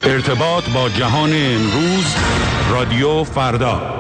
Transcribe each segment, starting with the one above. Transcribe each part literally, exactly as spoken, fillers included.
ارتباط با جهان امروز، رادیو فردا.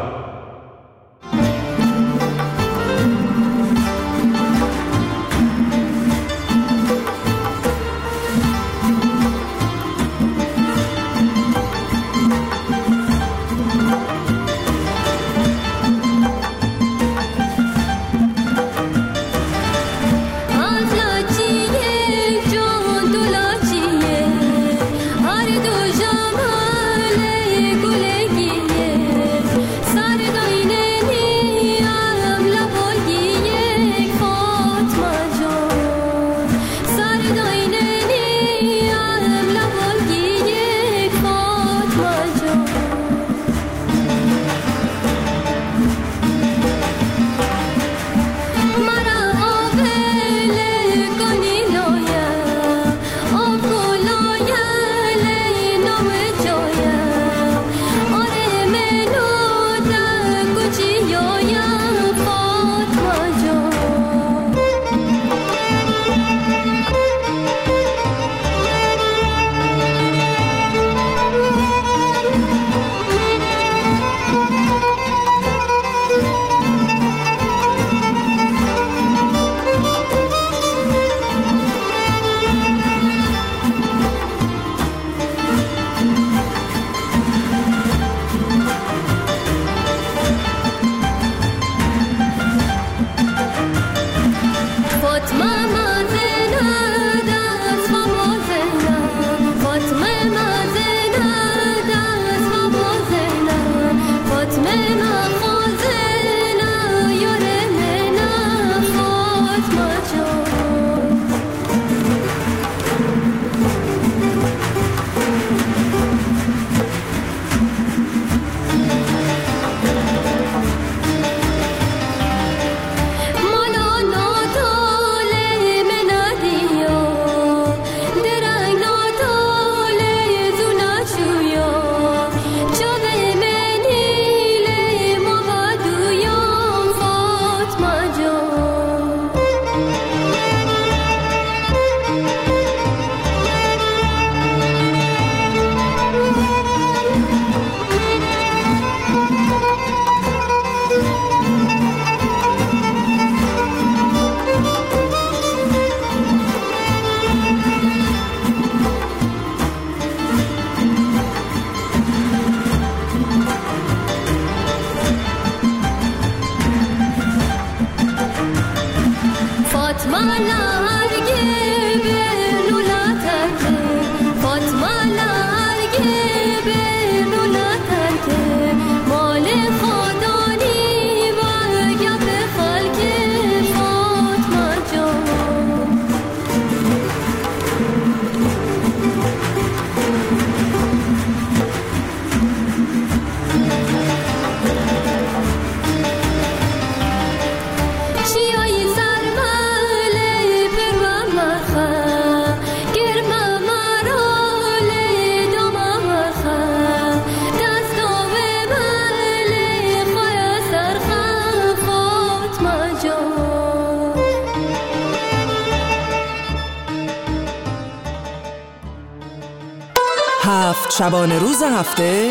هفت شبانه روز هفته،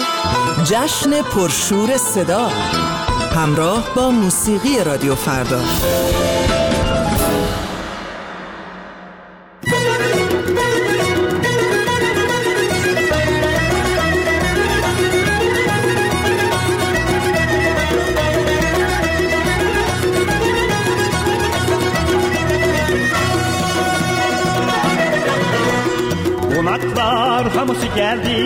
جشن پرشور صدا، همراه با موسیقی رادیو فردا. Konaklar hamısı geldi,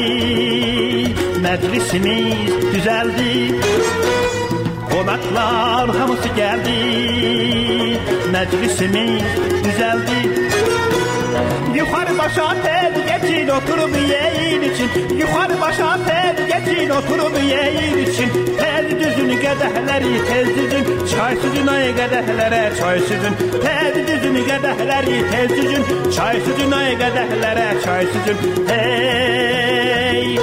meclisimiz düzeldi. Konaklar hamısı geldi, meclisimiz düzeldi. Yukarı başa tel geçin oturup yiyin için. Yukarı başa tel geçin oturup yiyin için. Tel düzün qədəhləri tez düzün, çay süzün ay qədəhlərə çay süzün. Tel düzün qədəhləri tez düzün, çay süzün ay qədəhlərə çay süzün. Hey!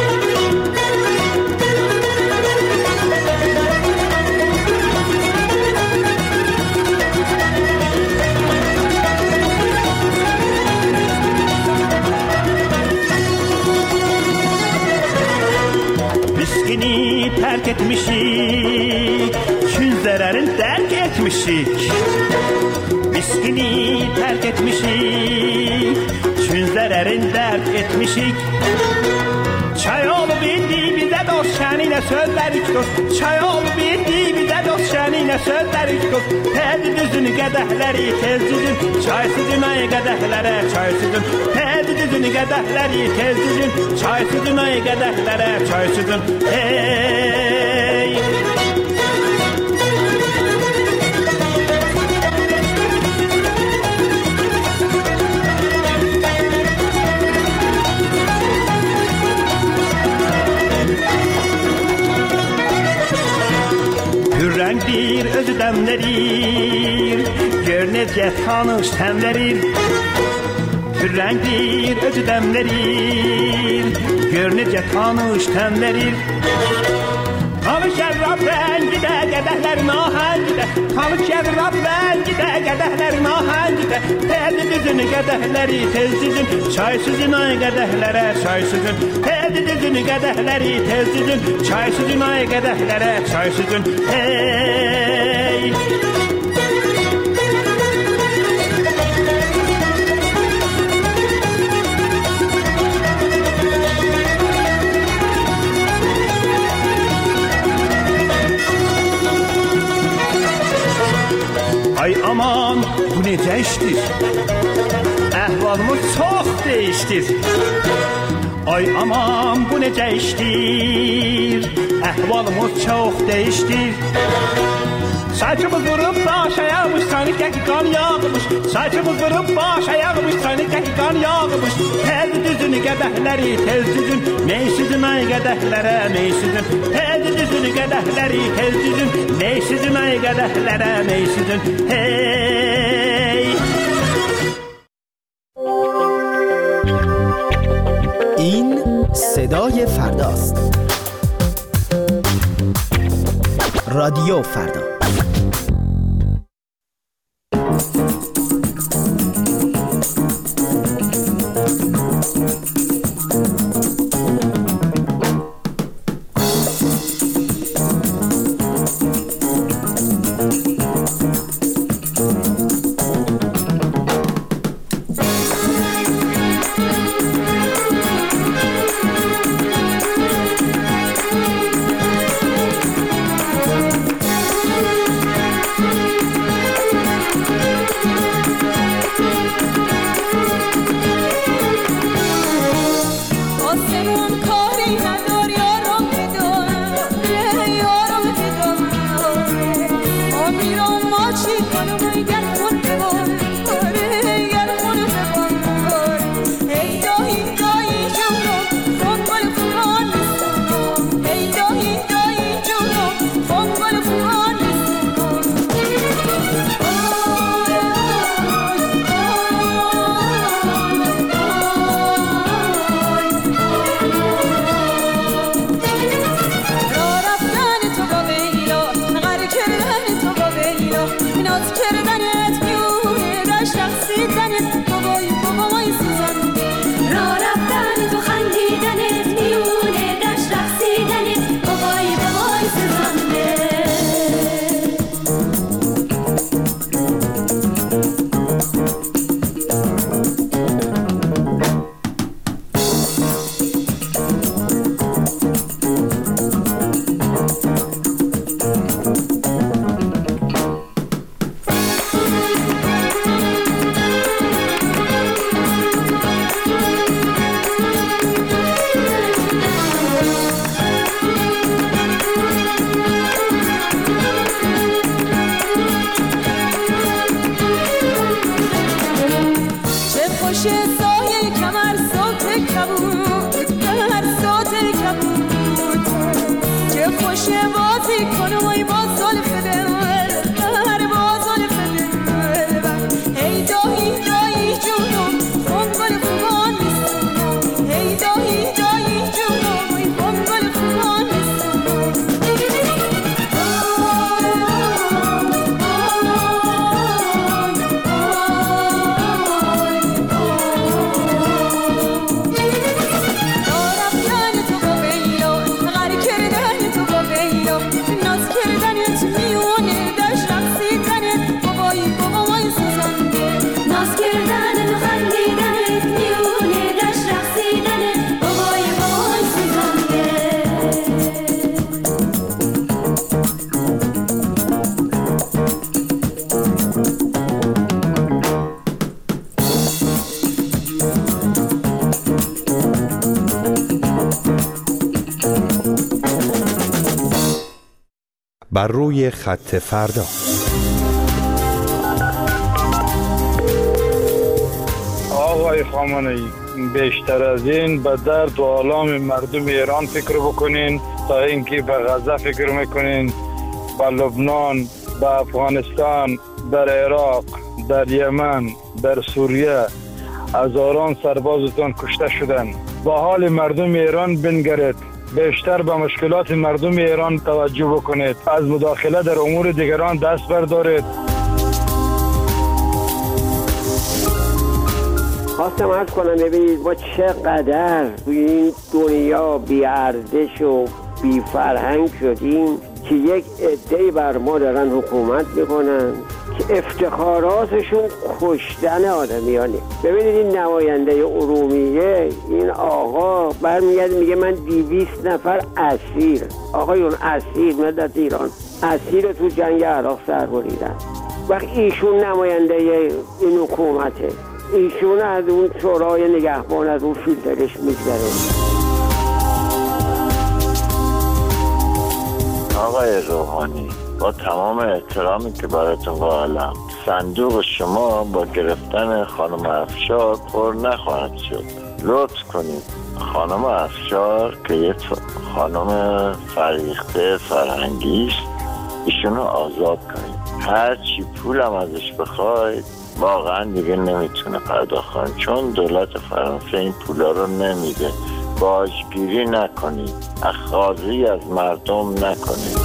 Miskini terk etmişik, Çün terk etmişik. Miskini terk etmişik, Çün terk etmişik. Çay olup indi bize dost şenine söz verik dost. Çay olup indi bize dost şenine söz verik dost. Tedi düzün qədəhləri tez düzün, çay sizin ay qədəhlərə çay sizin. Tedi düzün qədəhləri tez düzün, çay sizin ay qədəhlərə çay sizin. Hey! Hürrengdir özü demlerir, gör necə tanış təmlərir. Hürrengdir özü demlerir, gör necə tanış təmlərir. Tanış şərrab rəngidə, qədəhlər nahəngidə. Tanış şərrab rəngidə, qədəhlər nahəngidə. Tedi düzün qədəhləri tez düzün, çay sizin ay qədəhlərə çay sizin. Tedi düzün qədəhləri tez düzün, çay sizin ay qədəhlərə çay sizin. Hey! Ay aman bu necə işdir? Əhvalımız çox değişdir. Ay aman bu necə işdir? Əhvalımız çox değişdir. Saçımız vurup baş ayağmış, sanıqə ki qan yağmış. Saçımız vurup baş ayağmış, sanıqə ki qan yağmış. Tez düzün qədəhləri tez düzün, meysizin ay qədəhlərə meysizin. Tez düzün qədəhləri tez düzün, meysizin ay qədəhlərə meysizin. Hey! این صدای فرداست. رادیو فردا. بر روی خط فردا. آقای خامنه‌ای، بیشتر از این به درد و آلام مردم ایران فکر بکنین تا اینکه به غزه فکر میکنین. به لبنان، به افغانستان، در عراق، در یمن، در سوریه هزاران سربازتان کشته شدن. با حال مردم ایران بنگرید، بیشتر به مشکلات مردم ایران توجه بکنید، از مداخله در امور دیگران دست بردارید. خواستم عرض کنم ببینید ما چقدر توی این دنیا بی ارزش و بی فرهنگ شدیم که یک عده‌ای بر ما دارن حکومت میکنن که افتخاراتشون کشتن آدمیانه. ببینید این نماینده ارومیه، این آقا برمیگرد میگه من دویست نفر اسیر، آقایون اسیر ملت ایران اسیر تو جنگ عراق سر بریدن. وقتی ایشون نماینده این حکومته، ایشون از اون شورای نگهبان از اون فیلترش میگذره. آقای روحانی، با تمام احترامی که براتون قائلم، صندوق شما با گرفتن خانم افشار پر نخواهد شد. لطف کنید خانم افشار که یه خانم فریخته فرهنگی است، ایشونو آزاد کنید. هر چی پولم ازش بخواید واقعا دیگه نمیتونه پرداخت کنه، چون دولت فرانسه این پولا رو نمیده. باجگیری نکنید، اخاذی از مردم نکنید.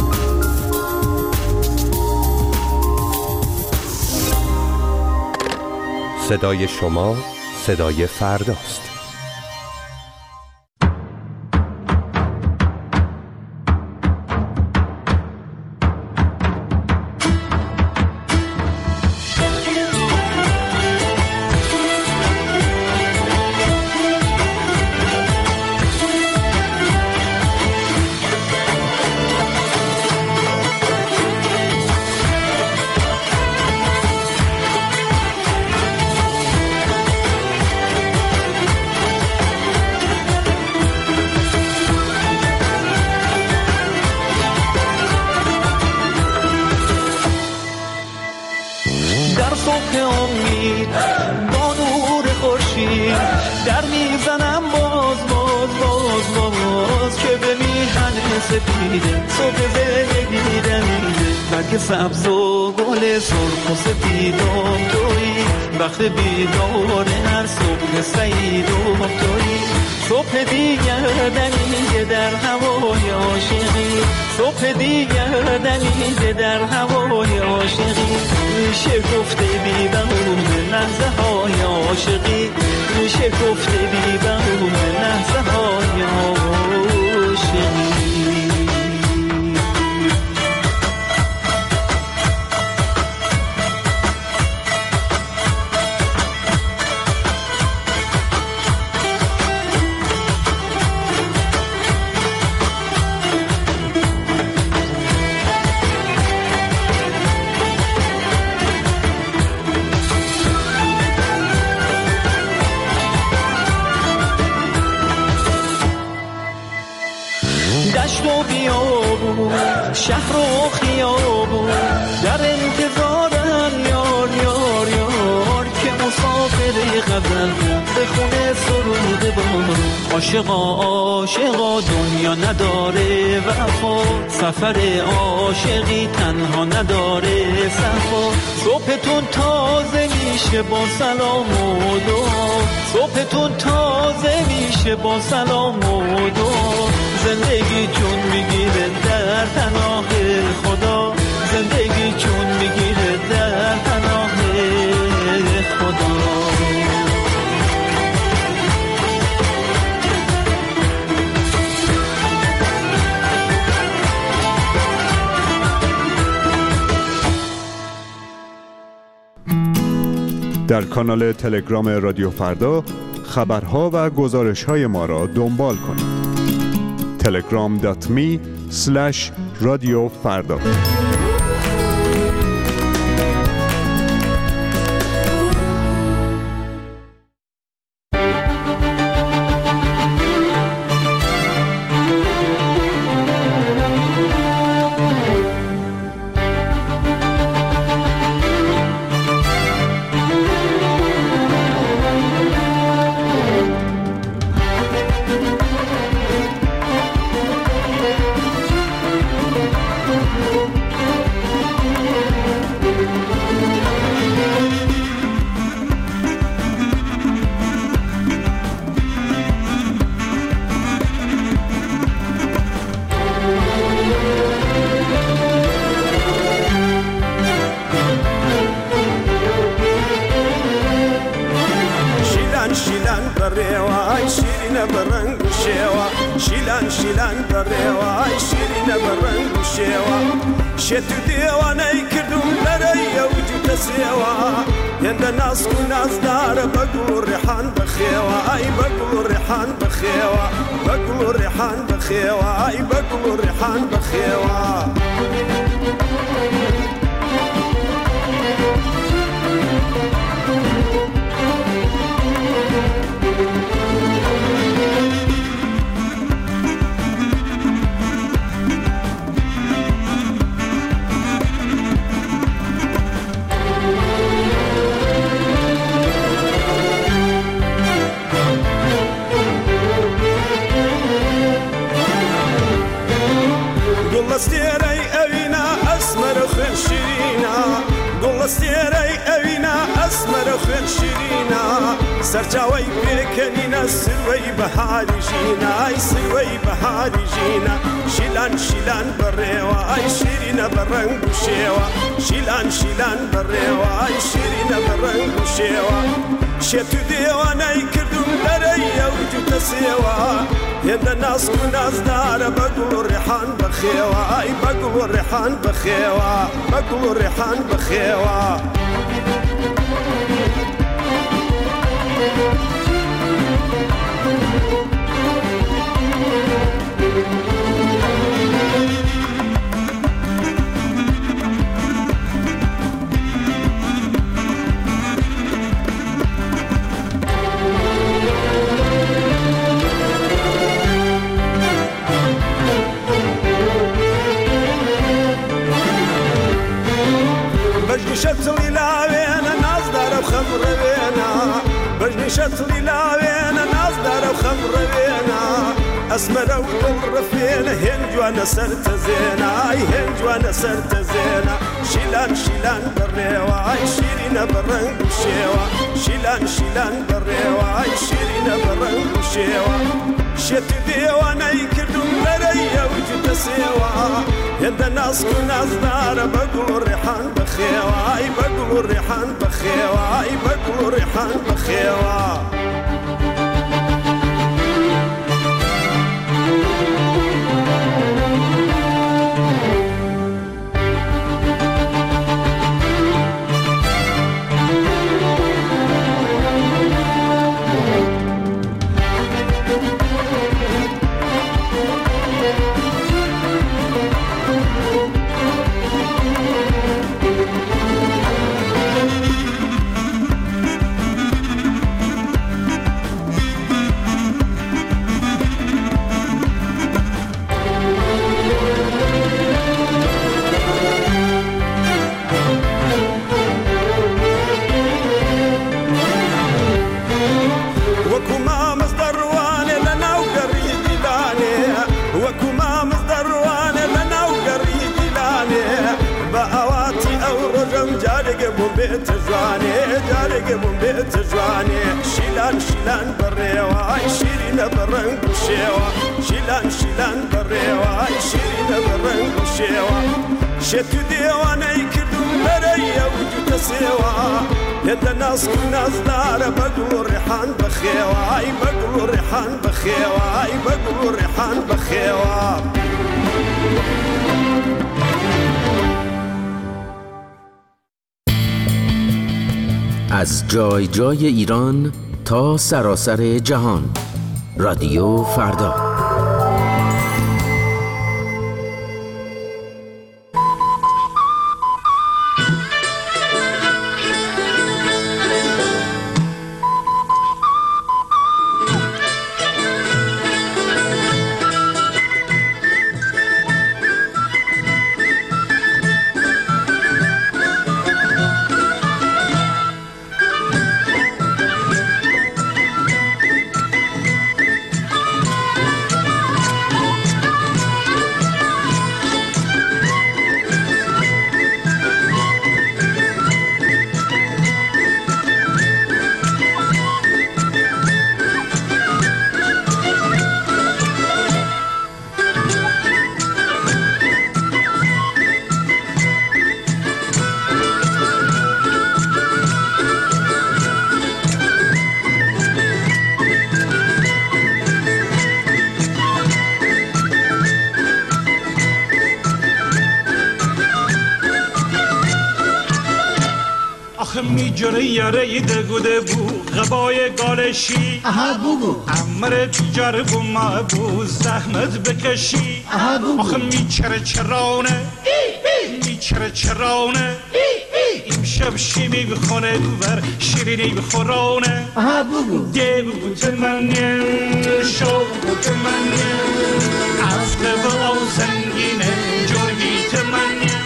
صدای شما صدای فرداست. سبز و گل سرخ و سپیدم تویی، وقت بیدار هر صبح سعیدم تویی. صبح دیگر دمیده در هوای عاشقی، صبح دیگر دمیده در هوای عاشقی. میشه گفته بی بهونه لحظه های عاشقی، میشه گفته بی بهونه لحظه های عاشقی. دشت و بیابون، شهر و خیابون، در انتظارن یار یار یار که مسافر غزل به خونه سرود بارون. عاشقا عاشقا دنیا نداره وفا، سفر عاشقی تنها نداره صفا. صبحتون تازه میشه با سلام و دعا، صبحتون تازه میشه با سلام و دعا. زندگی چون میگیره در پناه خدا، زندگی چون میگیره در پناه خدا. در کانال تلگرام رادیو فردا خبرها و گزارش‌های ما را دنبال کنید. تلگرام دات می اسلش رادیو فردا. شیرین برنگ و شیوا شیلان شیلان بروا شیرین برنگ و شیوا شتو دیوانه کردم لری وجود سیوا هند ناس کو ناس دار بقول ریحان بخیوا ای بقول ریحان بخیوا بقول ریحان بخیوا ای بقول ریحان بخیوا استيري أوينا أسمر خير شيرينا قول استيري أوينا أسمر خير شيرينا سرجاوي بيكنينا سروي بحالي جينا أي سروي بحالي جينا شيلان شيلان بريوا أي شيرينا برنگ وشيوا شيلان شيلان بريوا أي شيرينا برنگ وشيوا شتو ديوانا يكردم لريا وجود سيوا هند الناس كناس دار بقول ريحان بخيوا اي بقول ريحان بخيوا بقول ريحان بخيوا شتلي لاوينا ناس دار وخمر بينا بجني شتلي لاوينا ناس دار وخمر بينا اسمر وقمر فينا هنج وانا سرت زينا اي هنج وانا سرت زينا شيلان شيلان بريوا اي شيرين برنگ وشيوا شيلان شيلان بريوا اي شيرين برنگ وشيوا شت ديوانا يكردم لريا وجود سيوا هند الناس كناس دار بقول ريحان بخيوا اي بقول ريحان بخيوا اي بقول ريحان بخيوا بيت جواني جارق من بيت جواني شيلان شيلان بريوا شيرين برنگ وشيوا شيلان شيلان بريوا شيرين برنگ وشيوا شتو ديوانا يكردم لريا وجود سيوا يد الناس كناس دار بقول ريحان بخيوا اي بقول ريحان بخيوا اي بقول ريحان بخيوا از جای جای ایران تا سراسر جهان رادیو فردا. جره یاره دگوده بو غبای گالشی اها بگو امر بیجار بو ما بو زحمت بکشی اها بگو آخه میچره چرانه میچره چرانه امشب شیمی بخونه ور شیرینی بخورانه اها بگو دیو بوت منیم شو بوت منیم افته و او زنگینه جرگیت منیم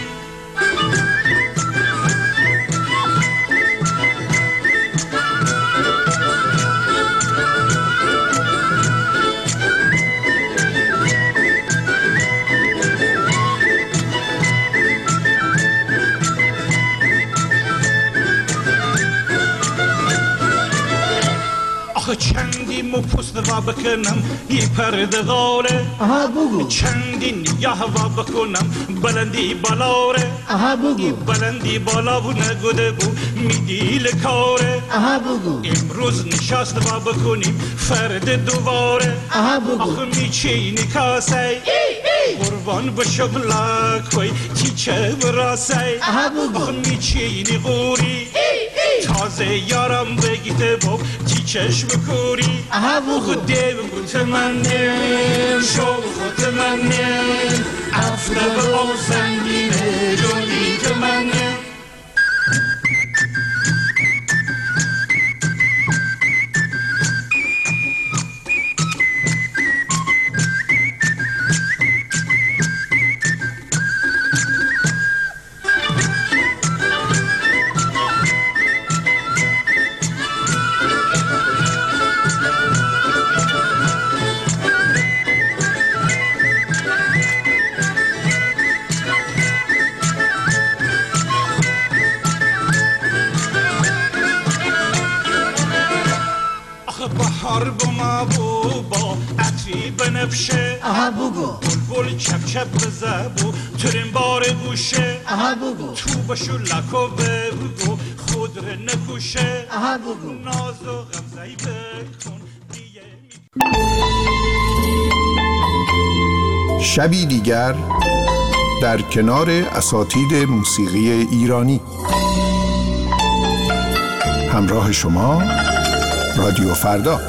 چندی مو پست و بکنم یه پرده غاله اها بگو چندی نیاه و بکنم بلندی بالاره اها بگو بلندی بالا و نگوده بو میدیل کاره اها بگو امروز نشست و بکنیم فرد دوباره اها بگو آخه میچینی کاسه قربان بشم لکوی تیچه براسه اها بگو آخه میچینی غوری تازه یارم بگیده با تیچش بکوری اها بگو خود دیو بوت منیم شو خود منیم افته به او زنگینه جونیت منیم بهار بما بو با عطری بنفشه اها بگو بلبل چپ چپ بزبو ترین بار گوشه اها بگو تو بشو لکو بگو خود رو نکوشه اها بگو ناز و غمزهی بکن شبی دیگر در کنار اساتید موسیقی ایرانی همراه شما رادیو فردا.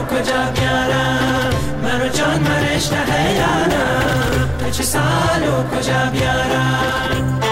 کجا بیارم منو جان من اشتهیانم چه سالو کجا بیارم